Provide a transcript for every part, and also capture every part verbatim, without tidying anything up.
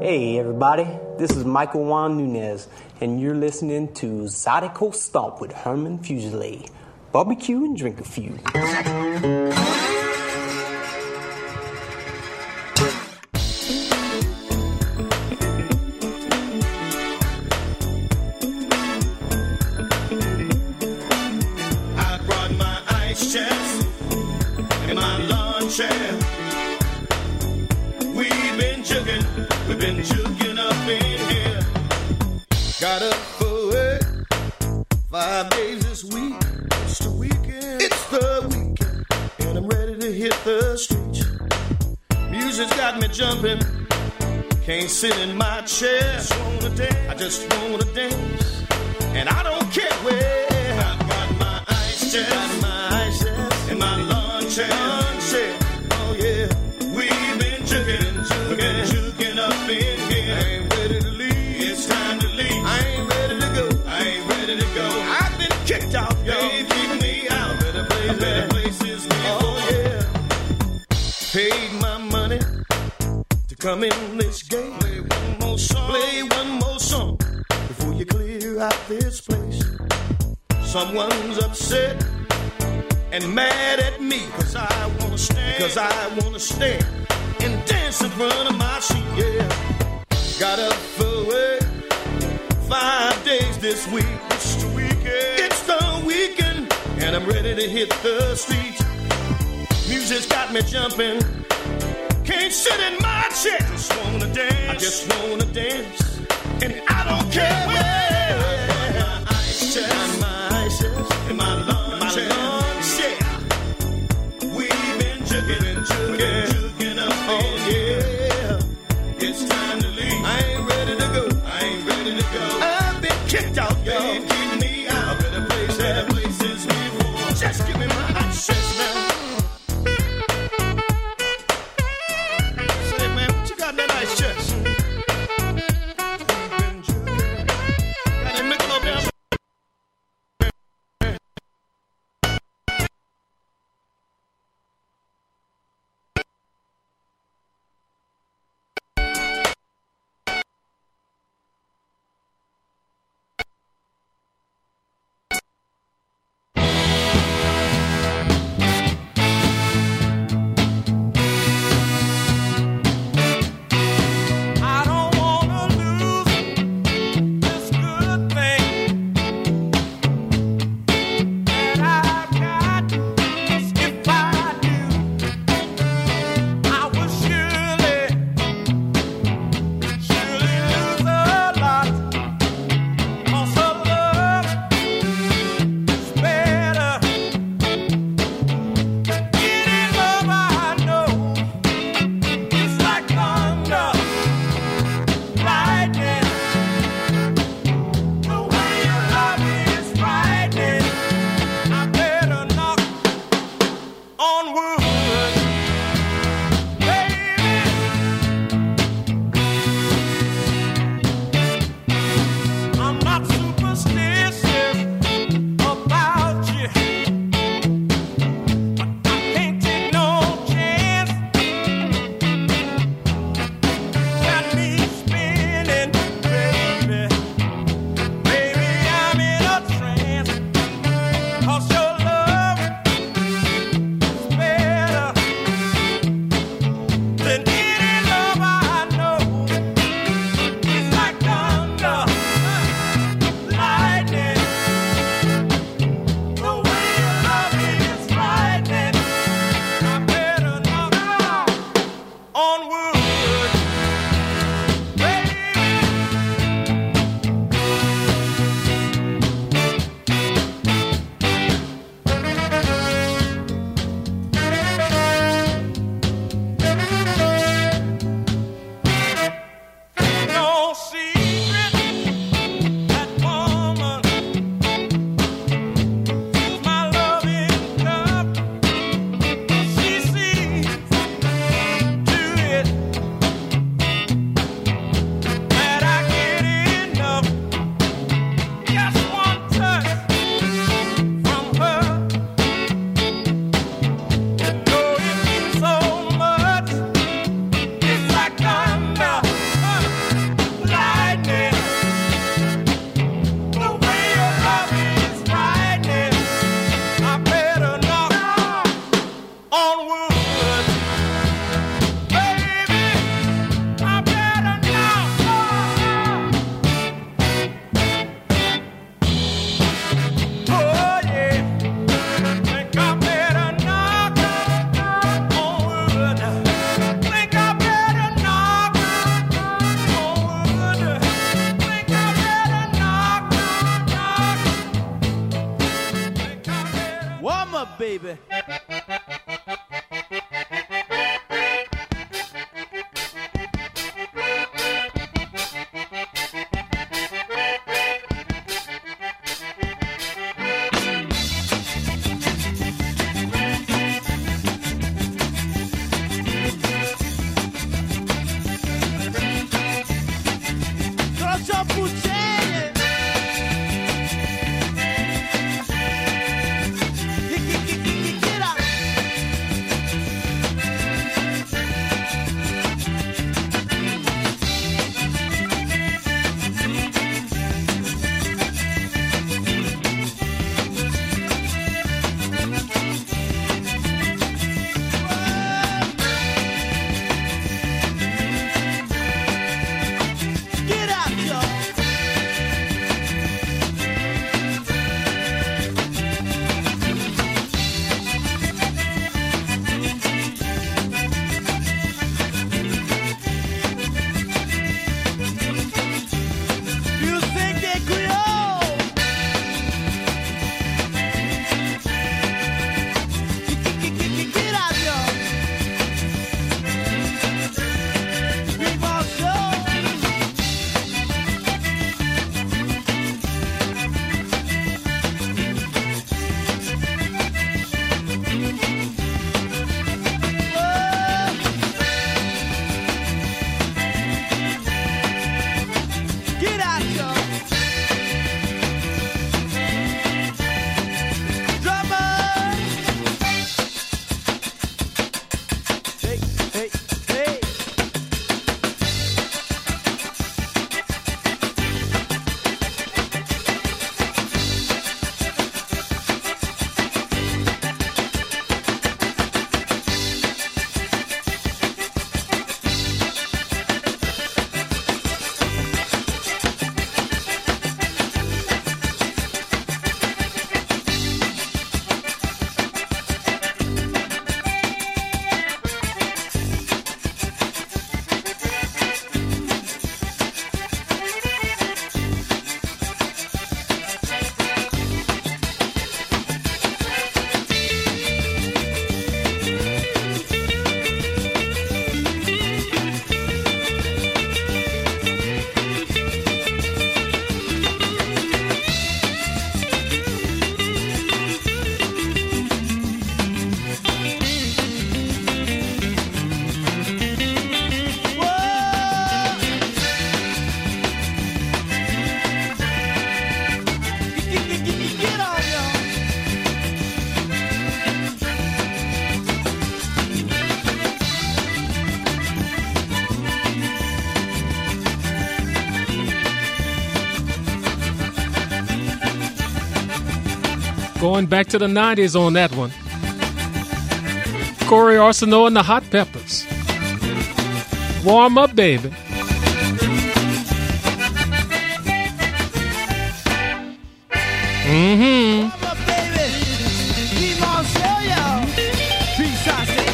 Hey everybody, this is Michael Juan Nunez, and you're listening to Zydeco Stomp with Herman Fuselier. Barbecue and drink a few. I brought my ice chest and my lawn chair. We've been jugging, we've been jugging up in here. Got up for work five days this week. It's the weekend, it's the weekend, and I'm ready to hit the streets. Music's got me jumping, can't sit in my chair. Just wanna dance. I just wanna dance, and I don't care where. I've got my ice chest, got my ice chest, and my lawn chair. Lawn chair. Oh yeah, we've been jugging, jugging, jugging up in here. I ain't ready to leave. It's time to leave. I ain't ready to go. I ain't ready to go. I've been kicked out, yo. They kicked me out. Better place, better places before. Oh yeah. Paid my money to come in this game. Play one more song. Play one more song before you clear out this place. Someone's upset and mad at me, cause I wanna stand, cause I wanna stand and dance in front of my seat, yeah. Got up for work five days this week. It's the weekend, it's the weekend, and I'm ready to hit the streets. Music's got me jumping, can't sit in my chair. Just wanna dance, I just wanna dance, and I don't care where. My ice chest, my ice chest, and my lawn chair. We've been jugging, jugging, jugging up. Oh yeah, it's time to leave. I ain't ready to go. I ain't ready to go. I've been kicked out, yo. They kicked me out. Better place, better places before. Just give me my ice chest now. Say, man, what you got in that ice chest? Been jugging. Got that Michelob down. baby. Going back to the nineties on that one. Corey Arsenault and the Hot Peppers. Warm up, baby. Mm-hmm. Warm up, baby. Keep on show, y'all. Three shots, they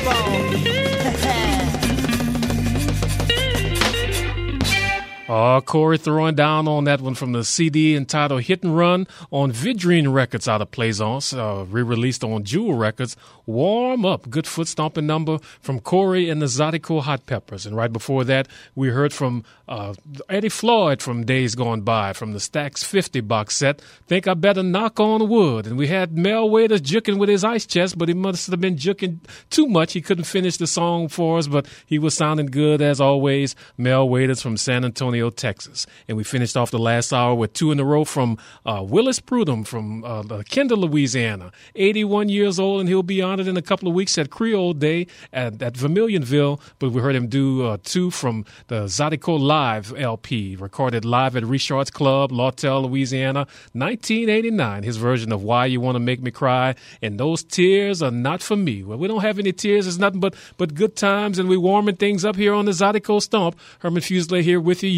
Oh, Corey throwing down on that one from the C D entitled Hit and Run on Vidrine Records out of Plaisance, uh, re-released on Jewel Records. Warm Up, good foot stomping number from Corey and the Zydeco Hot Peppers. And right before that, we heard from uh, Eddie Floyd from Days Gone By from the Stax fifty box set, Think I Better Knock on Wood. And we had Mel Waiters juking with his ice chest, but he must have been juking too much. He couldn't finish the song for us, but he was sounding good as always. Mel Waiters from San Antonio, Texas. And we finished off the last hour with two in a row from uh, Willis Prudhomme from uh, Kinder, Louisiana. eighty-one years old, and he'll be honored in a couple of weeks at Creole Day at, at Vermilionville. But we heard him do uh, two from the Zydeco Live L P, recorded live at Richard's Club, Lawtell, Louisiana, nineteen eighty-nine. His version of Why You Want to Make Me Cry, and Those Tears Are Not For Me. Well, we don't have any tears. It's nothing but, but good times, and we warming things up here on the Zydeco Stomp. Herman Fuselier here with you.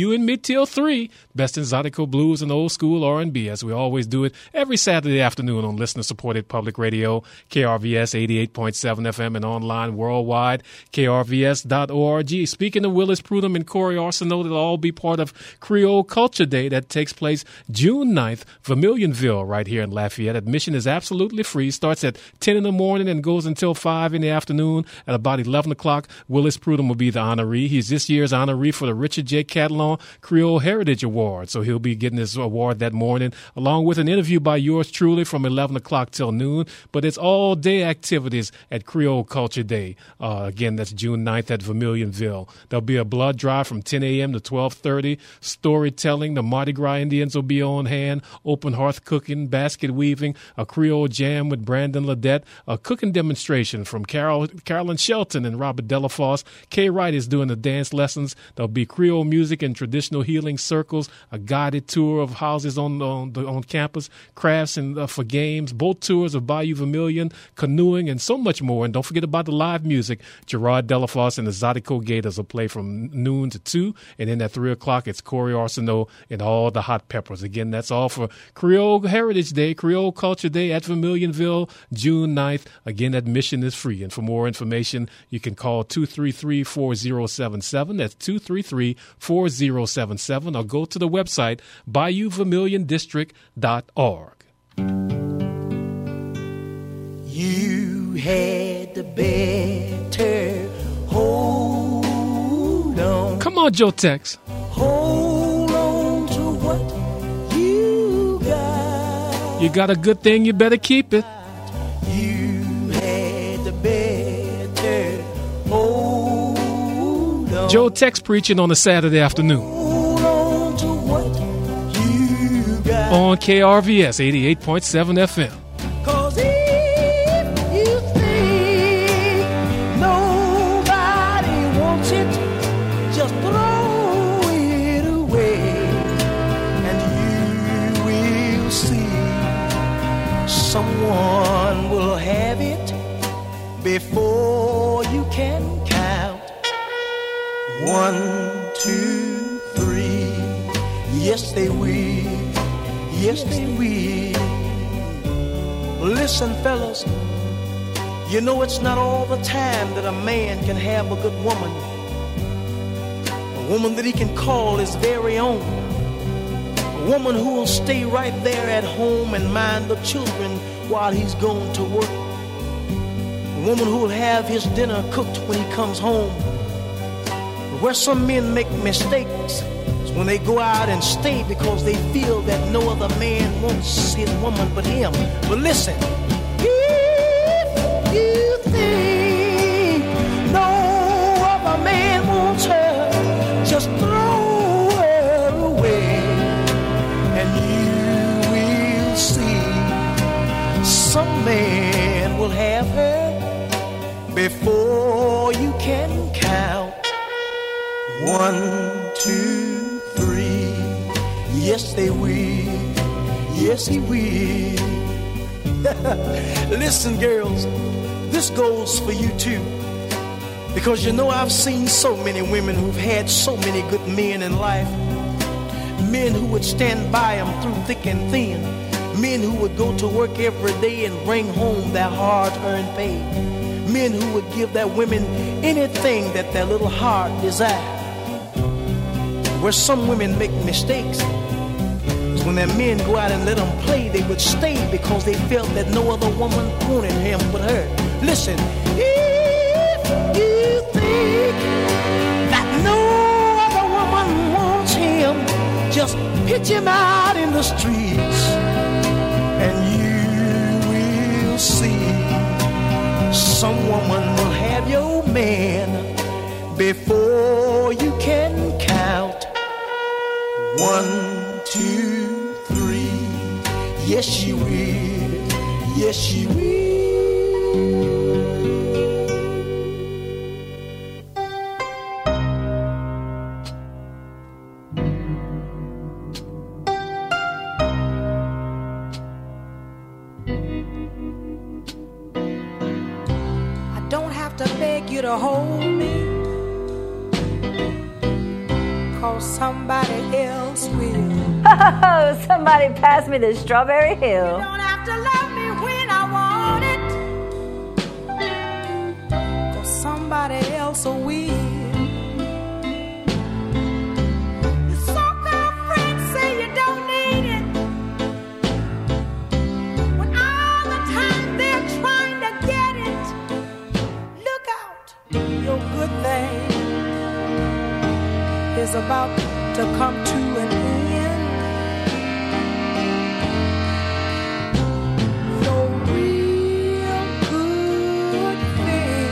you and me till three. Best in Zydeco blues and old school R and B, as we always do it every Saturday afternoon on listener-supported public radio, K R V S eighty-eight point seven F M, and online worldwide, K R V S dot org. Speaking of Willis Prudhomme and Corey Arsenault, it'll all be part of Creole Culture Day that takes place June ninth, Vermilionville, right here in Lafayette. Admission is absolutely free. Starts at ten in the morning and goes until five in the afternoon. At about eleven o'clock, Willis Prudhomme will be the honoree. He's this year's honoree for the Richard J. Catalan Creole Heritage Award. So he'll be getting his award that morning, along with an interview by yours truly from eleven o'clock till noon. But it's all day activities at Creole Culture Day. Uh, again, that's June ninth at Vermilionville. There'll be a blood drive from ten a.m. to twelve thirty. Storytelling. The Mardi Gras Indians will be on hand. Open hearth cooking, basket weaving, a Creole jam with Brandon Ledette, a cooking demonstration from Carol, Carolyn Shelton and Robert Delafosse. Kay Wright is doing the dance lessons. There'll be Creole music and traditional healing circles, a guided tour of houses on on, the, on campus, crafts and uh, for games, boat tours of Bayou Vermilion, canoeing, and so much more. And don't forget about the live music. Gerard Delafosse and the Zydeco Gators will play from noon to two, and then at three o'clock it's Corey Arsenault and all the hot peppers. Again, that's all for Creole Heritage Day, Creole Culture Day at Vermilionville, June ninth. Again, admission is free. And for more information, you can call two three three, four zero seven seven. That's two three three, four zero seven seven. Or go to the website, bayou vermilion district dot org. You had the better hold on. Come on, Joe Tex. Hold on to what you got. You got a good thing, you better keep it. You had the better hold on. Joe Tex preaching on a Saturday afternoon. Hold on to what you got. On K R V S eighty-eight point seven F M. Cause if you think nobody wants it, just throw it away, and you will see someone will have it before you can count. One, two, three. Yes, they will. Yes, they will. Listen, fellas, you know it's not all the time that a man can have a good woman, a woman that he can call his very own, a woman who will stay right there at home and mind the children while he's gone to work, a woman who will have his dinner cooked when he comes home. Where some men make mistakes is when they go out and stay because they feel that no other man wants his woman but him. But listen, if you think no other man wants her, just throw her away, and you will see some man will have her before you can count. One, two, three. Yes, they will. Yes, he will. Listen, girls, this goes for you too. Because you know I've seen so many women who've had so many good men in life. Men who would stand by them through thick and thin. Men who would go to work every day and bring home their hard-earned pay. Men who would give their women anything that their little heart desired. Where some women make mistakes is when their men go out and let them play, they would stay because they felt that no other woman wanted him but her. Listen, if you think that no other woman wants him, just pitch him out in the streets, and you will see some woman will have your man before you can count. One, two, three. Yes, she will. Yes, she will. I don't have to beg you to hold me, 'cause 'cause somebody else will. Oh, somebody pass me the Strawberry Hill. You don't have to love me when I want it, 'cause somebody else will. Your so-called friends say you don't need it, when all the time they're trying to get it. Look out, your good thing is about to come to an end. Your real good thing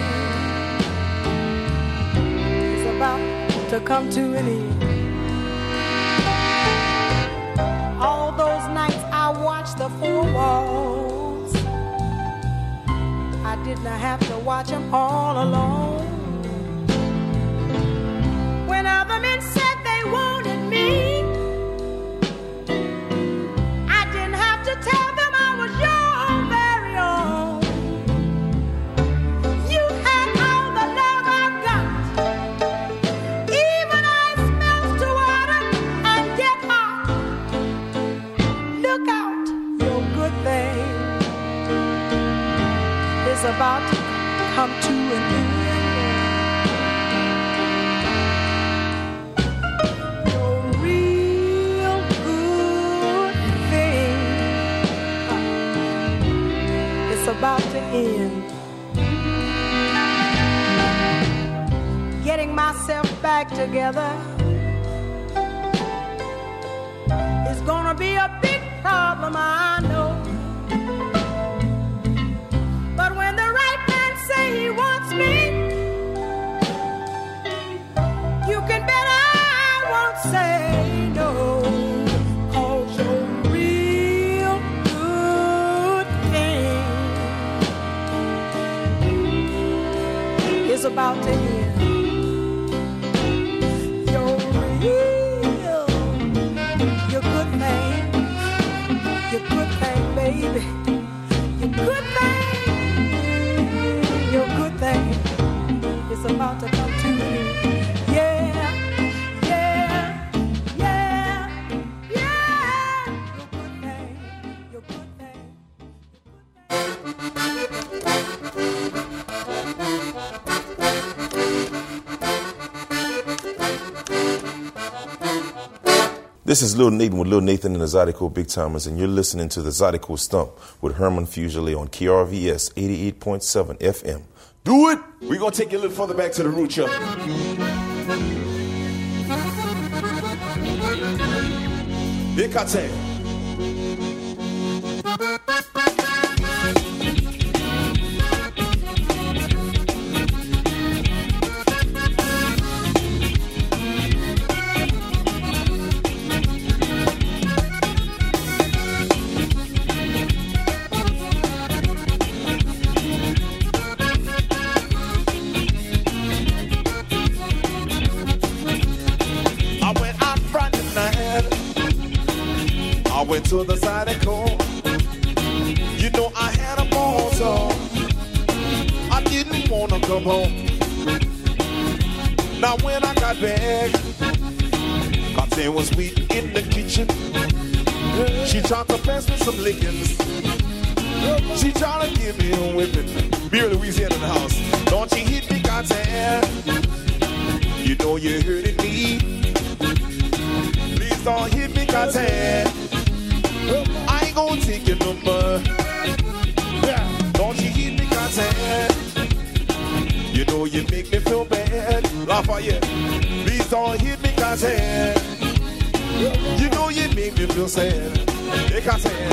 is about to come to an end. All those nights I watched the four walls, I didn't have to watch them all alone. When other men said they wanted me, I didn't have to tell them I was your very own. You had all the love I've got, even ice melts to water and get hot. Look out, your good thing is about to come to an end. About to end. Getting myself back together is gonna be a big problem, I know. But when the right man say he wants me, you can bet I won't say no. About to end. Your real, your good thing, your good thing, baby, your good thing, your good thing is about to come to me. Yeah, yeah, yeah, yeah. Your good thing, your good thing, This is Lil Nathan with Lil Nathan and the Zydeco Big Timers, and you're listening to the Zydeco Stump with Herman Fugely on K R V S eighty-eight point seven F M. Do it! We're going to take you a little further back to the root, y'all. Ikate. Went to the Zydeco. You know I had a ball, so I didn't want to come home. Now when I got back, Cartier was sweet in the kitchen. She tried to pass me some lickings. She tried to give me a whipping. Beer Louisiana in the house. Don't you hit me, Cartier. You know you're hurting me. Please don't hit me, Cartier. I ain't gonna take your number. Yeah. Don't you hit me, Cartier. You know you make me feel bad. Lafayette, please don't hit me, Cartier. You know you make me feel sad. Hey, Cartier.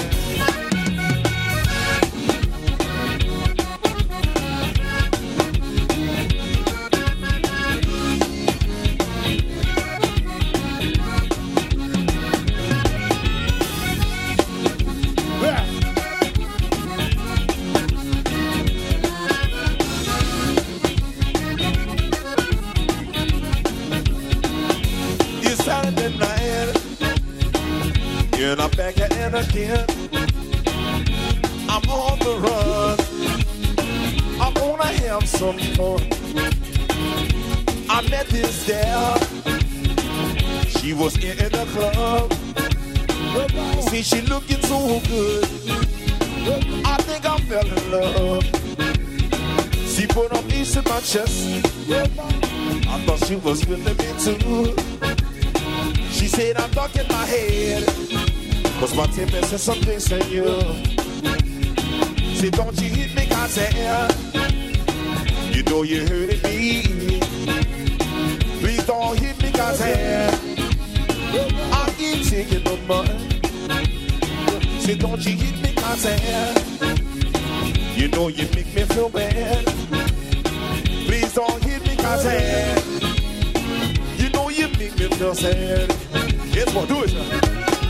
And I'm back again again. I'm on the run. I wanna have some fun. I met this gal. She was in the club. See, she looking so good. I think I fell in love. She put her piece in my chest. I thought she was feeling me too. She said I'm stuck in my head, cause my temper said something to you. Say, don't you hit me, I said, yeah. You know you hurting me. Please don't hit me, I said, I ain't taking no money. Say, don't you hit me, I said, yeah. You know you make me feel bad. Please don't hit me, I said, you know you make me feel sad. Yes, what, do it, man.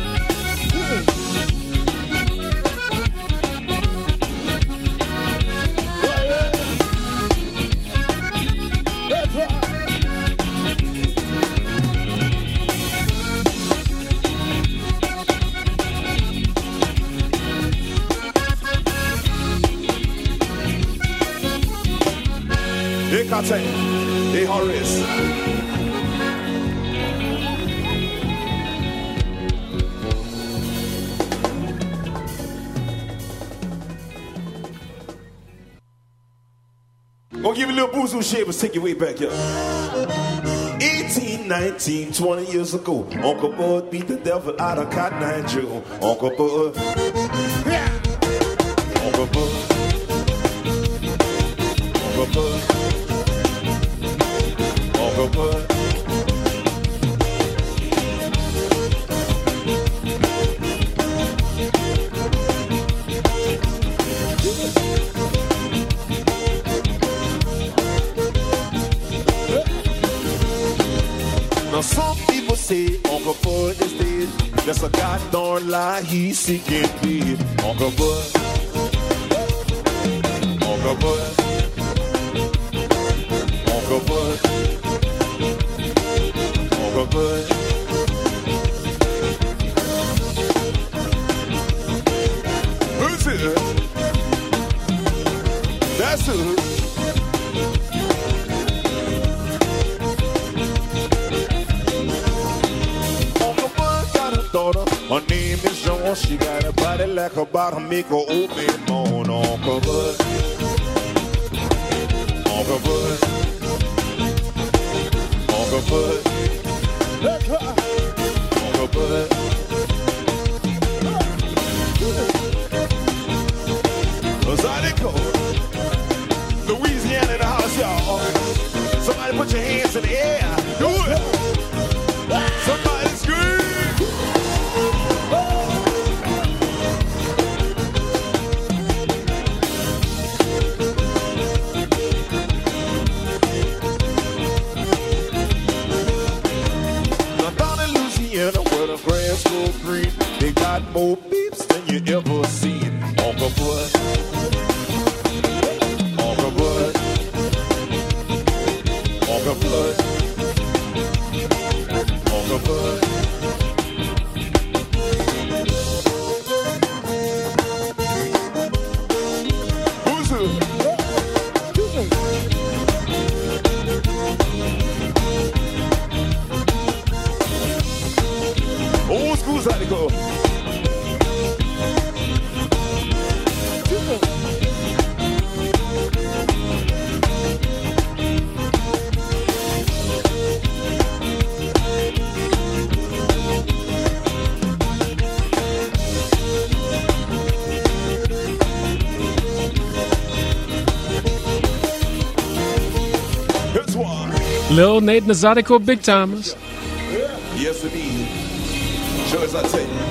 Hey, Kate. Hey, Horace. Gonna give you a little boozoo shit, but take you way back here. eighteen, nineteen, twenty years ago, Uncle Bud beat the devil out of Cotton Eye Joe. Uncle Bud. Yeah. Uncle Bud. Uncle Bud. Uncle Bud. Now some people say Uncle Bud is dead. That's a goddamn lie, he's seeking dead. Uncle Bud. Uncle Bud. Uncle Bud. Uncle Bud. Who's it? That's who. Her name is Joan, she got a body like a bottom, make her open moan. Uncle Bud, Uncle Bud, Uncle Bud, Uncle Bud. Zydeco, Louisiana in the house, y'all. Somebody put your hands in the air. Do it. Somebody scream. Where the grass go green, they got more beeps than you ever seen. Uncle Bud, Uncle Bud, Uncle Bud, Uncle Bud. Who's who? Old school's how to go. Here's one. Lil Nate and the Zydeco Big Timers. Yes, indeed. Sure as I tell you.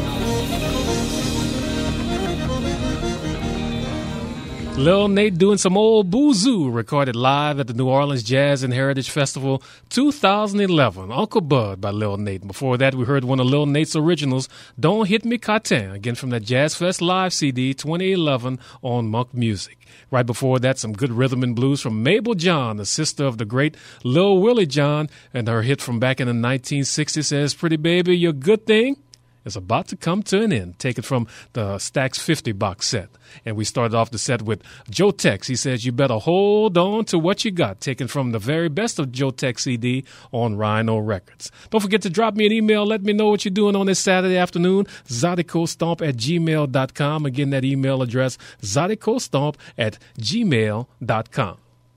Lil Nate doing some old boozoo, recorded live at the New Orleans Jazz and Heritage Festival two thousand eleven. Uncle Bud by Lil Nate. Before that, we heard one of Lil Nate's originals, Don't Hit Me Cotton, again from that Jazz Fest Live C D twenty eleven on Monk Music. Right before that, some good rhythm and blues from Mabel John, the sister of the great Lil Willie John, and her hit from back in the nineteen sixties says, Pretty Baby, You're a Good Thing. is about to come to an end. Take it from the Stax fifty box set. And we started off the set with Joe Tex. He says, you better hold on to what you got. Taken from the very best of Joe Tex C D on Rhino Records. Don't forget to drop me an email. Let me know what you're doing on this Saturday afternoon. Zydeco at gmail dot com. Again, that email address, Zydeco at gmail dot com.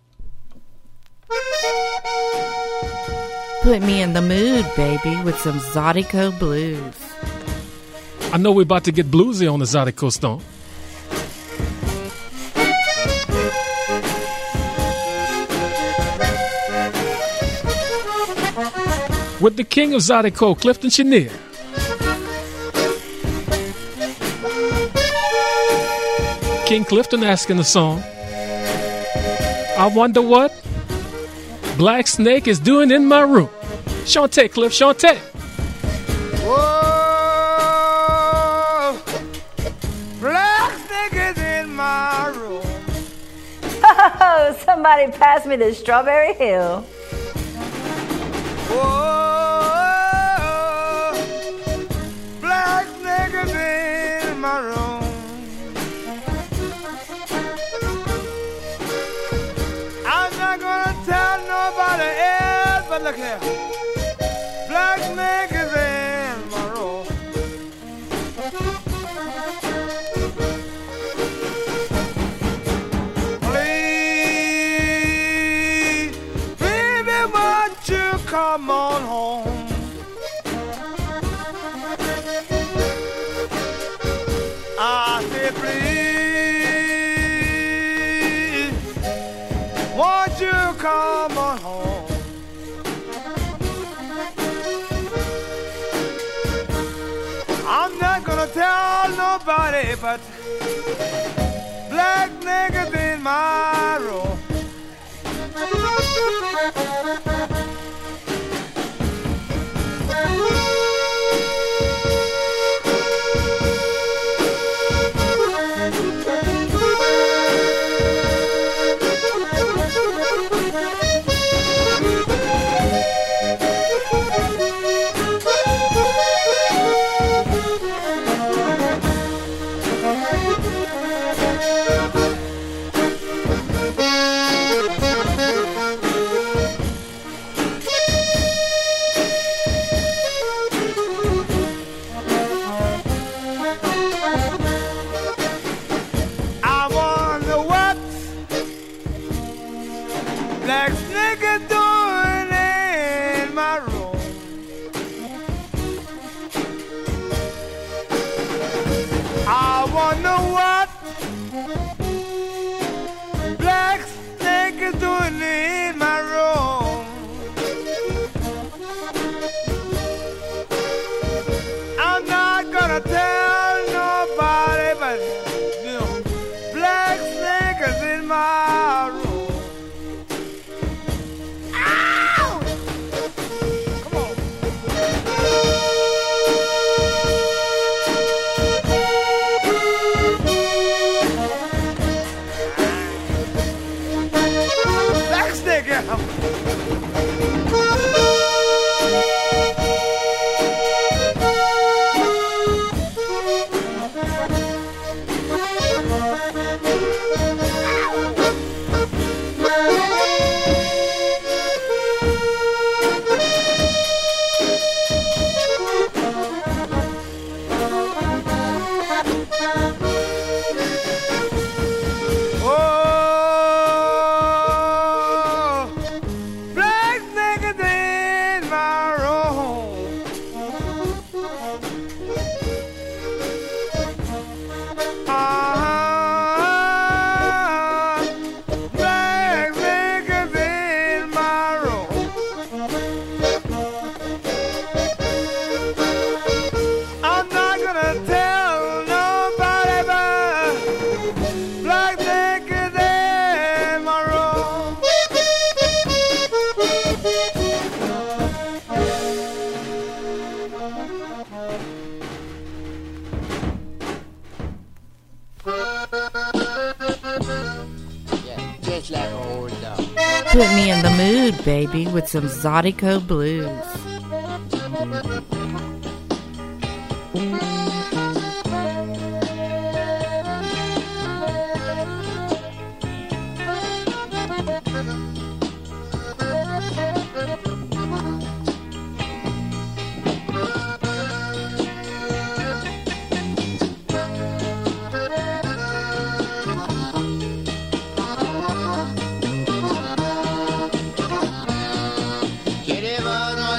Put me in the mood, baby, with some Zydeco blues. I know we're about to get bluesy on the Zydeco Stomp. With the king of Zydeco, Clifton Chenier. King Clifton asking the song, I wonder what Black Snake is doing in my room. Shantae, Cliff, Shantae. Whoa, Black Snake is in my room. Oh, somebody pass me the Strawberry Hill. Whoa, Black Snake is in my room. I'm not gonna tell nobody else, but look here. Black Snake is in my room. Please, baby, won't you come on home? I said, please, won't you come on home? I'm not gonna tell nobody, but Black niggas in my room. Put me in the mood, baby, with some Zydeco blues.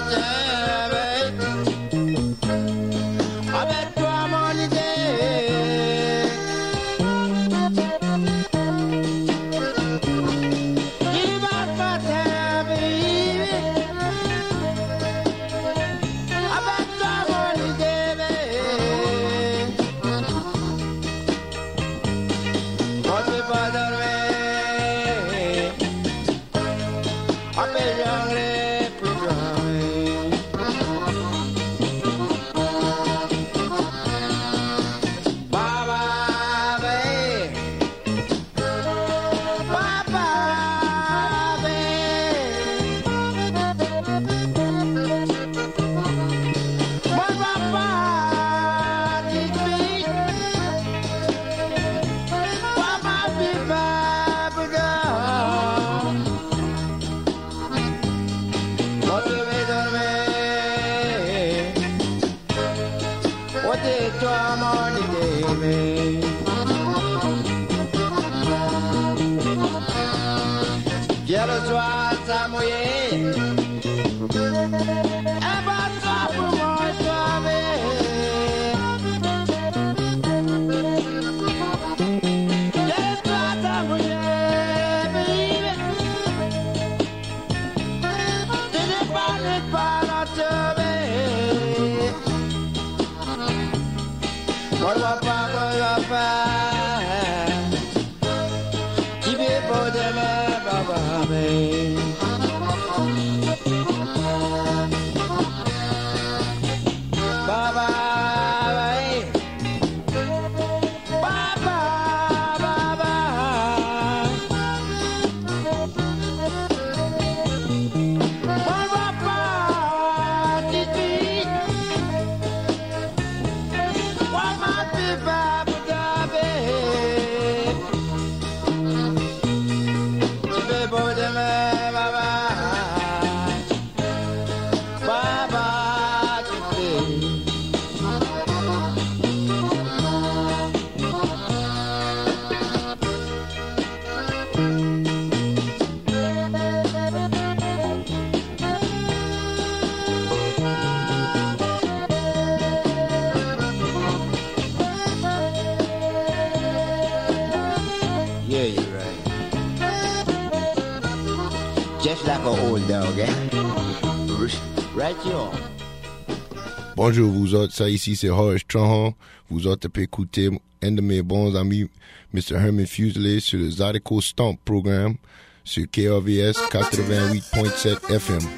Bonjour vous autres, ça ici c'est Horace Tronhon. Vous autres pouvez écouter un de mes bons amis, mister Herman Fuselier, sur le Zydeco Stomp programme sur K R V S quatre-vingt-huit point sept F M.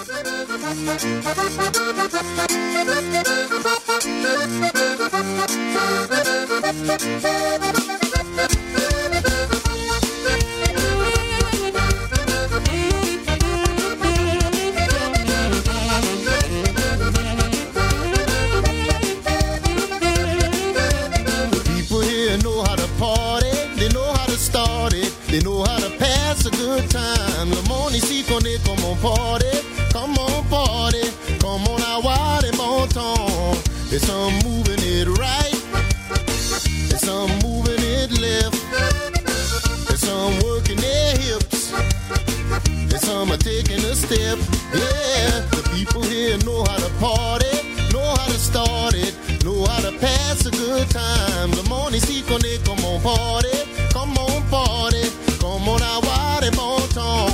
They know how to pass a good time. Le monde ici connaît comment party, comment party, comment avoir des bons temps. There's some moving it right, there's some moving it left, there's some working their hips, there's some are taking a step. Yeah, the people here know how to party, know how to start it, know how to pass a good time. Le monde ici connaît comment party, comment party, comment avoir des bons temps.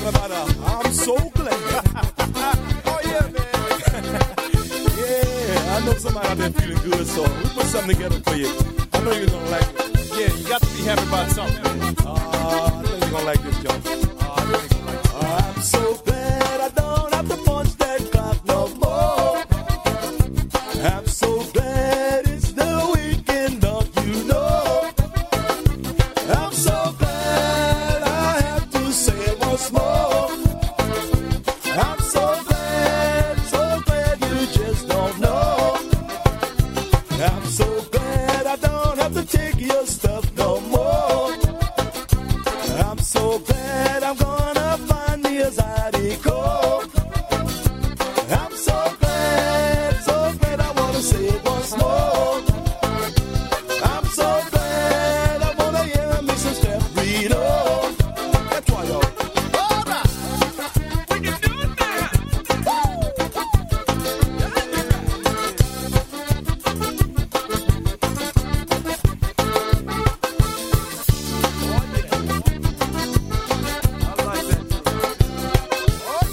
talking about uh, I'm so glad. Oh, yeah, man. Yeah, I know somebody out there feeling good, so we put something together for you. I know you're going to like it. Yeah, you got to be happy about something. Uh, I know you're going to like this, Joe. Uh, I know you're going to like it. Uh, I'm so glad I don't have to punch that clock no more. I'm so glad it's the weekend, don't you know? I'm so glad I have to say it once more. I'm so glad, so glad you just don't know. I'm so glad I don't have to take your stuff no more. I'm so glad I'm gonna find me a Zydeco. I'm so glad, so glad I wanna say it once more. I'm so glad I wanna hear me some Step Rito. That's why, y'all. All right. We can do it now. I like that. Oh,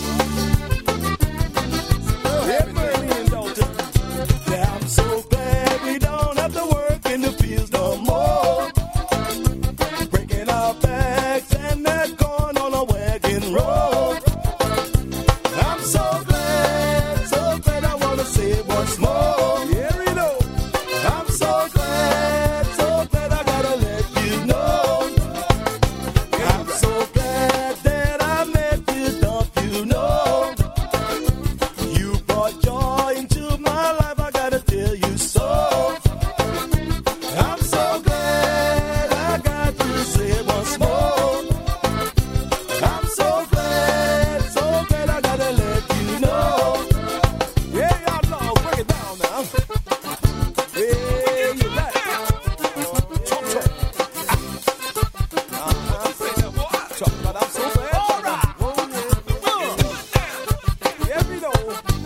yeah. Yeah, man, Dalton. Yeah, I'm so glad we don't have to work in the fields no more. Breaking our backs and that corn on a wagon road. I'm so glad, so glad I want to say it once more. Yeah, Rito. I'm so glad, so glad I gotta let you know. I'm so glad that I met you, don't you know? You brought joy into my life, I gotta tell you so. I'm so glad I got to say it once more. I'm so glad, so glad I gotta let you know. Yeah, y'all know, break it down now. Yeah, you got it. Talk, talk. Uh-huh. Talk about I'm so glad. All right. Yeah, we know.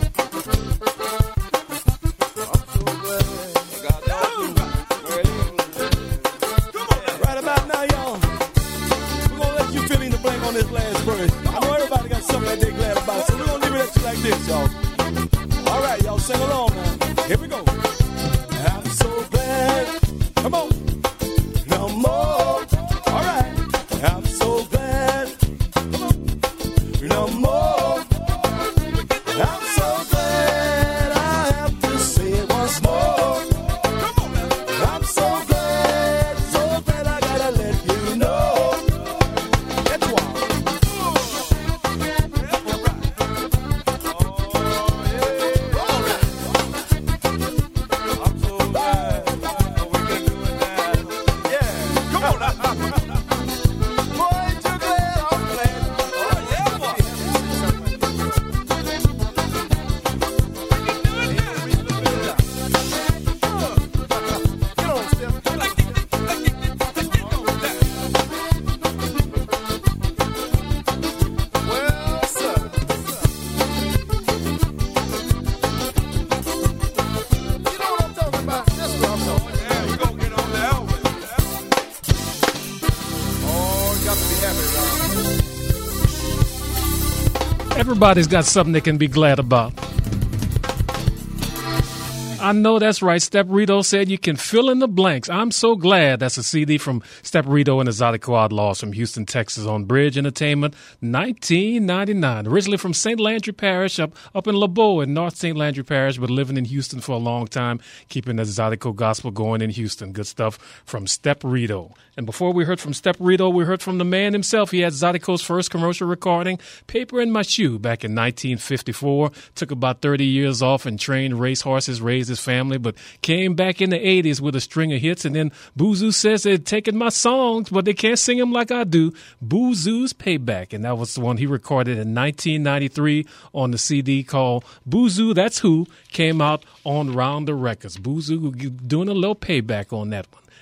Right about now, y'all, we're going to let you fill in the blank on this last verse. I know everybody got something that they're glad about, so we're going to leave it at you like this, y'all. All right, y'all, sing along now. Here we go. I'm so glad. Come on. No more. All right. I'm so glad. Come on. No more. I'm so glad I have to say it once more. I'm so glad, so glad I gotta let you know. That's why. I'm so glad we can do it now. Yeah, come on now. Boy, ain't you glad? I'm glad. Oh, yeah, boy. Get on, Steph. Well, sir. You know what I'm talking about? That's what I'm talking about. Yeah, you gonna get on the elbow. Oh, you got to be happy, Ron. Everybody's got something they can be glad about. I know that's right. Step Rito said you can fill in the blanks. I'm so glad. That's a C D from Step Rito and the Zydeco Outlaws from Houston, Texas on Bridge Entertainment, nineteen ninety-nine. Originally from Saint Landry Parish, up, up in LeBeau in North Saint Landry Parish, but living in Houston for a long time, keeping the Zydeco gospel going in Houston. Good stuff from Step Rito. And before we heard from Step Rito, we heard from the man himself. He had Zydeco's first commercial recording, Paper in My Shoe, back in nineteen fifty-four. Took about thirty years off and trained race horses, raised his family, but came back in the eighties with a string of hits. And then Boozoo says they're taking my songs, but they can't sing them like I do. Boozoo's Payback. And that was the one he recorded in nineteen ninety-three on the C D called Boozoo That's Who, came out on Rounder Records. Boozoo doing a little payback on that one.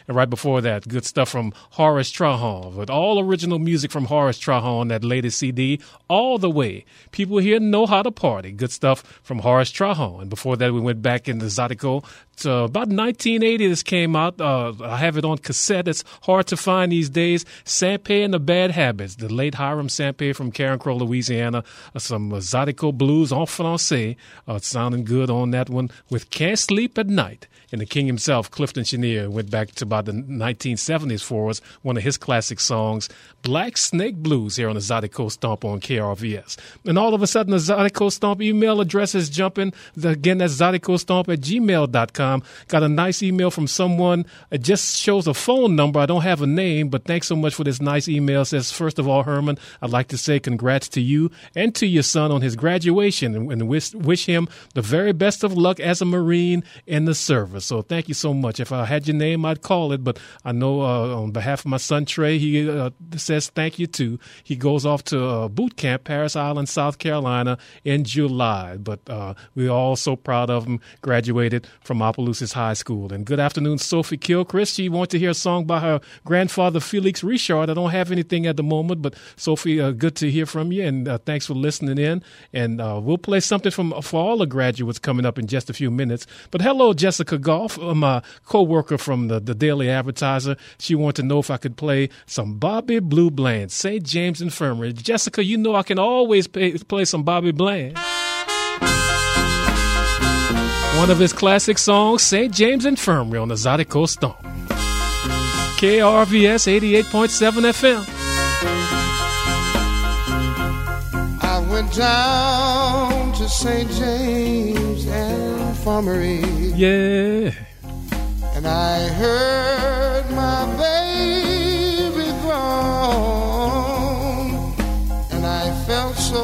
And right before that, good stuff from Horace Trahan, with all original music from Horace Trahan on that latest C D, All the Way. People here know how to party. Good stuff from Horace Trahan. And before that, we went back into Zydeco. To about nineteen eighty, this came out. Uh, I have it on cassette. It's hard to find these days. Sampé and the Bad Habits. The late Hiram Sampé from Carencro, Louisiana. Uh, some uh, Zydeco blues en français. Uh, sounding good on that one with Can't Sleep at Night. And the king himself, Clifton Chenier, went back to about the nineteen seventies for us. One of his classic songs, Black Snake Blues, here on the Zydeco Stomp on K R V S. And all of a sudden, the Zydeco Stomp email address is jumping. Again, that's zydeco-stomp at gmail dot com. Got a nice email from someone. It just shows a phone number. I don't have a name, but thanks so much for this nice email. It says, first of all, Herman, I'd like to say congrats to you and to your son on his graduation, and, and wish, wish him the very best of luck as a Marine in the service. So thank you so much. If I had your name, I'd call it, but I know uh, on behalf of my son, Trey, he uh, says thank you too. He goes off to uh, boot camp, Paris Island, South Carolina in July, but uh, we're all so proud of him. Graduated from Opelousas High School. And good afternoon, Sophie Kilchrist. She wants to hear a song by her grandfather, Felix Richard. I don't have anything at the moment, but Sophie, uh, good to hear from you, and uh, thanks for listening in. And uh, we'll play something from for all the graduates coming up in just a few minutes. But hello, Jessica Goff, uh, my co-worker from the, the Daily Advertiser. She wanted to know if I could play some Bobby Blue Bland, Saint James Infirmary. Jessica, you know I can always pay, play some Bobby Bland. One of his classic songs, Saint James Infirmary, on the Zydeco Stomp. K R V S eighty-eight point seven F M. I went down to Saint James Infirmary. Yeah. And I heard my baby groan. And I felt so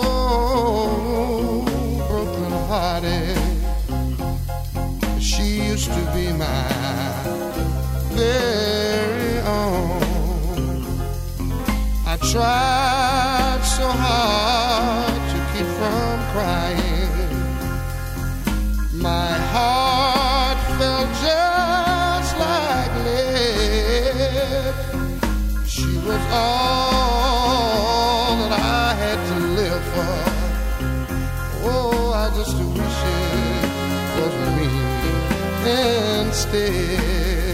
broken hearted. She used to be my very own. I tried so hard to keep from crying. My heart felt just like lead. She was all that I had to live for. Oh, I just wish it was me instead.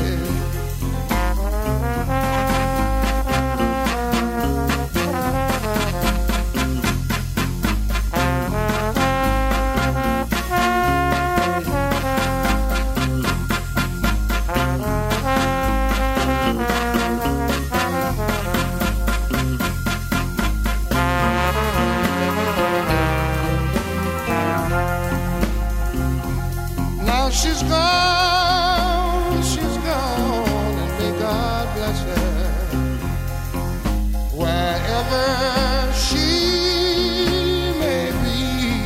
Now she's gone, she's gone, and may God bless her. Wherever she may be,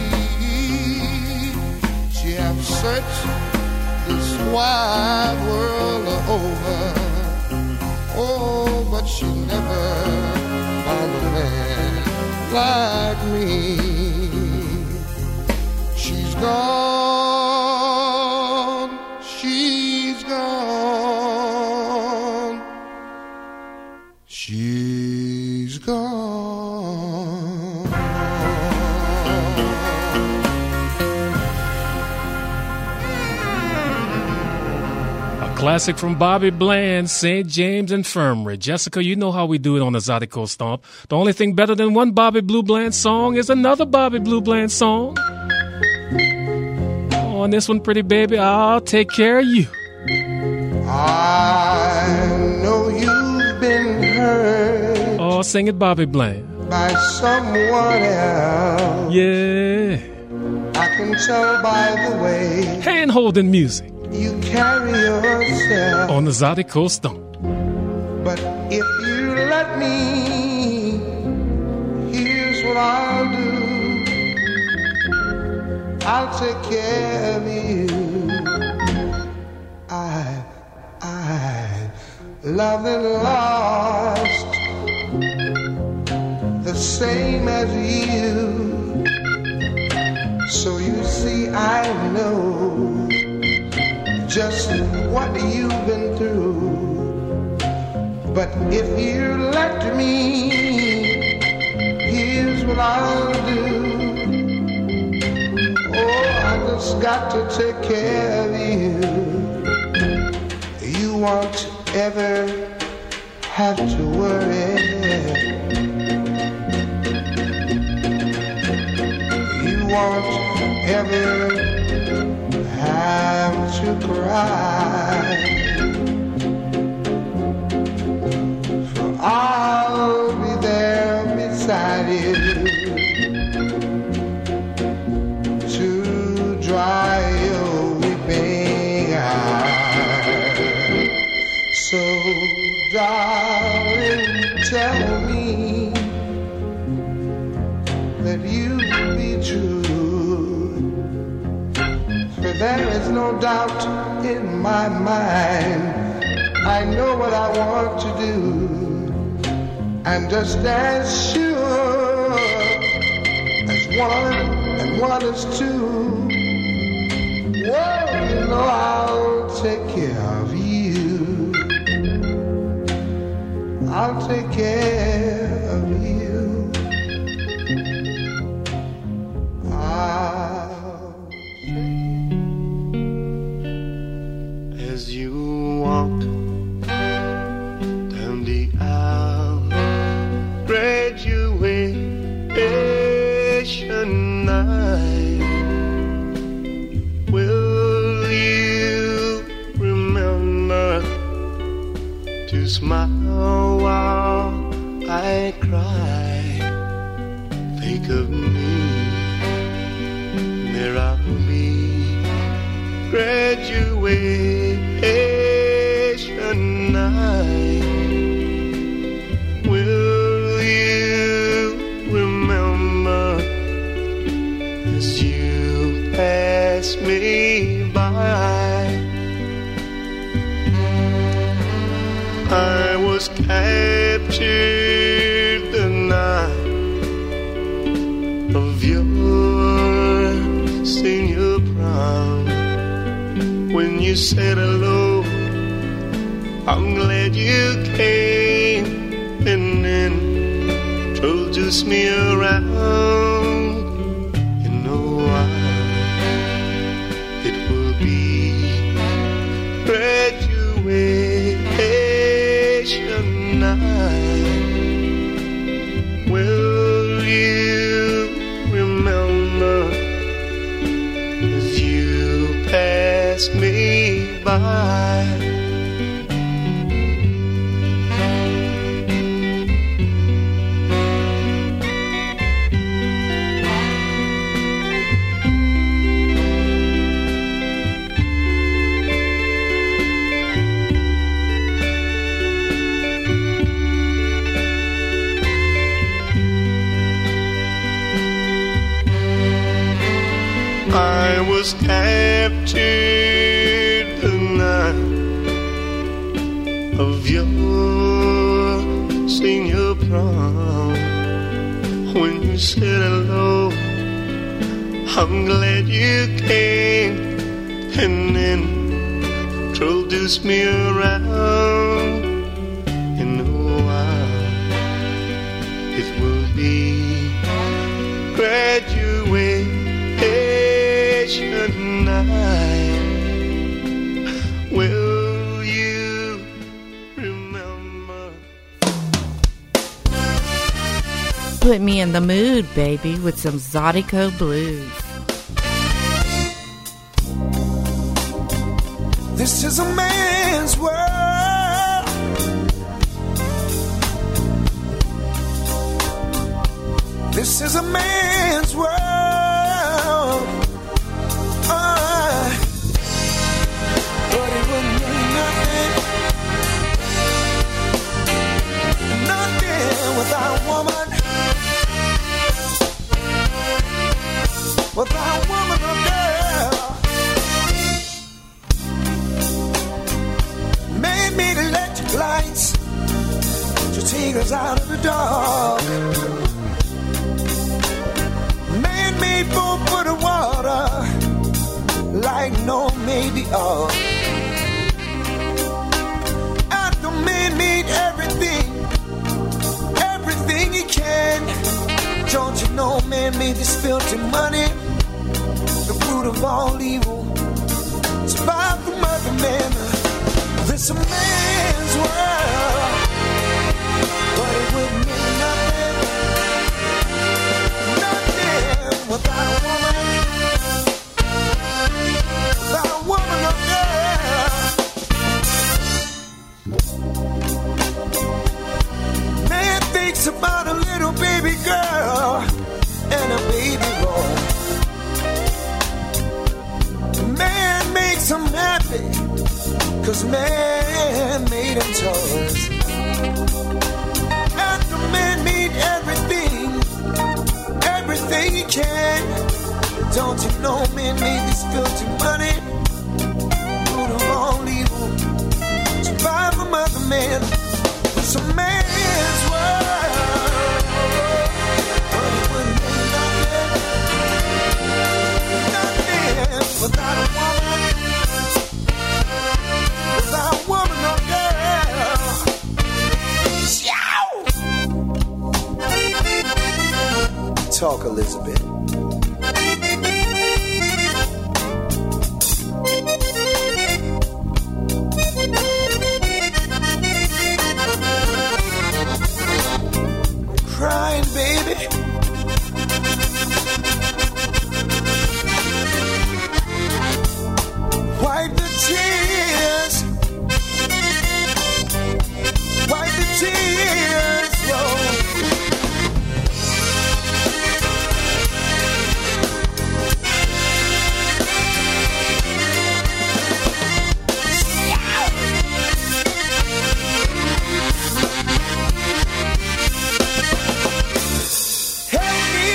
she have searched this wide world over. Oh, but she never found a man like me. She's gone, she's gone, she's gone. A classic from Bobby Bland, Saint James Infirmary. Jessica, you know how we do it on the Zydeco Stomp. The only thing better than one Bobby Blue Bland song is another Bobby Blue Bland song. On this one, pretty baby, I'll take care of you. I know you've been hurt. Oh, sing it, Bobby Bland. By someone else. Yeah. I can tell by the way hand-holding music you carry yourself on the Zydeco Stomp. But if you let me, here's what I'll do. I'll take care of you. I, I loved and lost the same as you. So you see, I know just what you've been through. But if you let me, here's what I'll do. Oh, I just got to take care of you. You won't ever have to worry. You won't ever have to cry. For I'll be there beside you to dry your weeping eyes. So darling, tell me that you be true, for there is no doubt in my mind. I know what I want to do, and just as sure as one and one is two, whoa, you know I'll take care of you. I'll take care of you. I'll as you walk down the aisle, graduation night, will you remember to smile while I cry? Think of me, there I'll be, graduation night. Will you remember as you pass me by? I was captured the night of your senior prom. When you said hello, I'm glad you came and introduced me around. You know why? It will be graduation night. Will you remember as you pass me by? I was captured the night of your senior prom. When you said hello, I'm glad you came and introduced me around. In a while, it will be graduation night. Will you remember? Put me in the mood, baby, with some Zydeco Blues. This is a man's world. This is a man's world. Uh, but it would mean nothing, nothing without woman, without woman or girl. Made me the electric lights to take us out of the dark. Made me both for the water like no maybe all. After made me every made this filthy money the root of all evil. Survive from other men. This a man's world, but it wouldn't mean nothing, nothing without a woman, without a woman, no girl. Man thinks about a little baby girl and a baby boy. Man makes him happy, 'cause man made him toys. After man made everything, everything he can, don't you know man made this filthy money, root of all evil, survive from other men. It's a man's world, but it wouldn't be nothing, nothing without a woman, without a woman or girl. Shout! Talk, Elizabeth. I'm crying, baby. Wipe the tears, wipe the tears, Lord. Help me,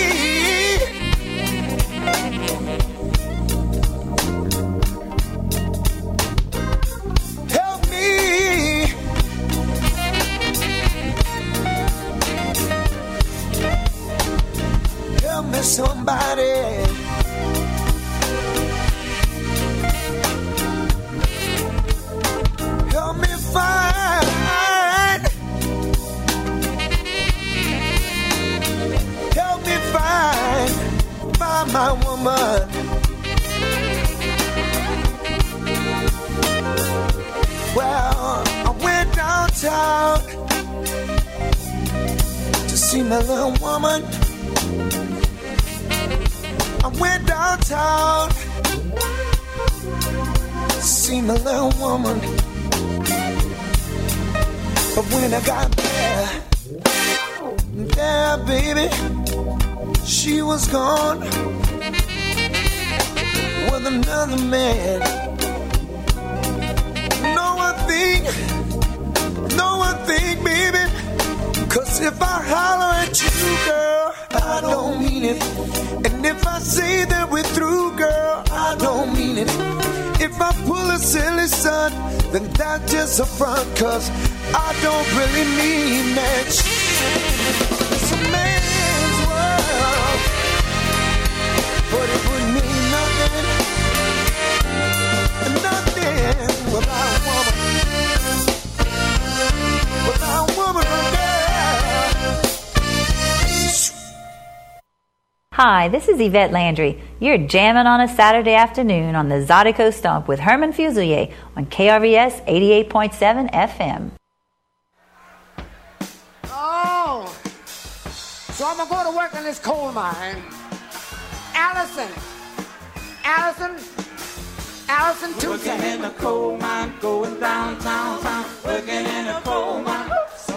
help me, help me, somebody. Help me find, help me find, find my woman. Well, I went downtown to see my little woman. I went downtown to see my little woman. But when I got there, there, baby, she was gone with another man. No one think, no one think, baby, 'cause if I holler at you, girl, I don't mean it. And if I say that we're through, girl, I don't mean it. If I pull a silly stunt, then that's just a front, 'cause I don't really mean that. It's a man's world, but it would mean nothing, nothing without a woman, without a woman or girl. Hi, this is Yvette Landry. You're jamming on a Saturday afternoon on the Zydeco Stomp with Herman Fusilier on K R V S eighty-eight point seven F M. Oh, so I'm going to go to work in this coal mine. Allison, Allison, Allison Tuesday. Working in a coal mine, going downtown, town, working in a coal mine.